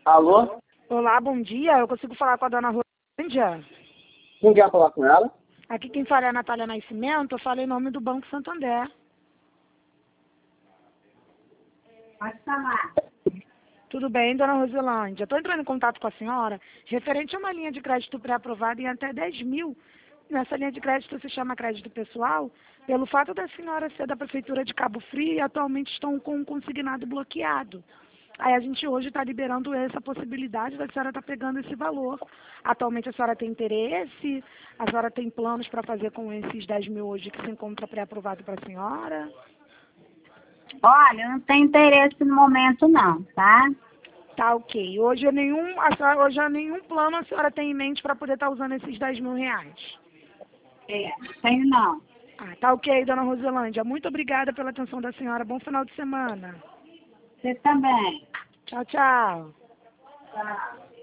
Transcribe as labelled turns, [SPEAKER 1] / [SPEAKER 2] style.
[SPEAKER 1] Alô?
[SPEAKER 2] Olá, bom dia. Eu consigo falar com a dona Rolândia?
[SPEAKER 1] Quem quer falar com ela?
[SPEAKER 2] Aqui quem fala é a Natália Nascimento. Eu falo em nome do Banco Santander.
[SPEAKER 3] Pode falar.
[SPEAKER 2] Tudo bem, dona Rosilândia? Estou entrando em contato com a senhora referente a uma linha de crédito pré-aprovada em até 10 mil. Nessa linha de crédito se chama crédito pessoal, pelo fato da senhora ser da Prefeitura de Cabo Frio e atualmente estão com um consignado bloqueado. Aí a gente hoje está liberando essa possibilidade da senhora estar pegando esse valor. Atualmente a senhora tem interesse? A senhora tem planos para fazer com esses 10 mil hoje que se encontra pré-aprovado para a senhora?
[SPEAKER 3] Olha, eu não tenho interesse no momento não, tá?
[SPEAKER 2] Tá ok. Hoje nenhum plano a senhora tem em mente para poder estar usando esses 10 mil reais.
[SPEAKER 3] Não tenho não.
[SPEAKER 2] Ah, tá ok, dona Rosilândia. Muito obrigada pela atenção da senhora. Bom final de semana.
[SPEAKER 3] Você também.
[SPEAKER 2] Tchau, tchau.
[SPEAKER 3] Tá.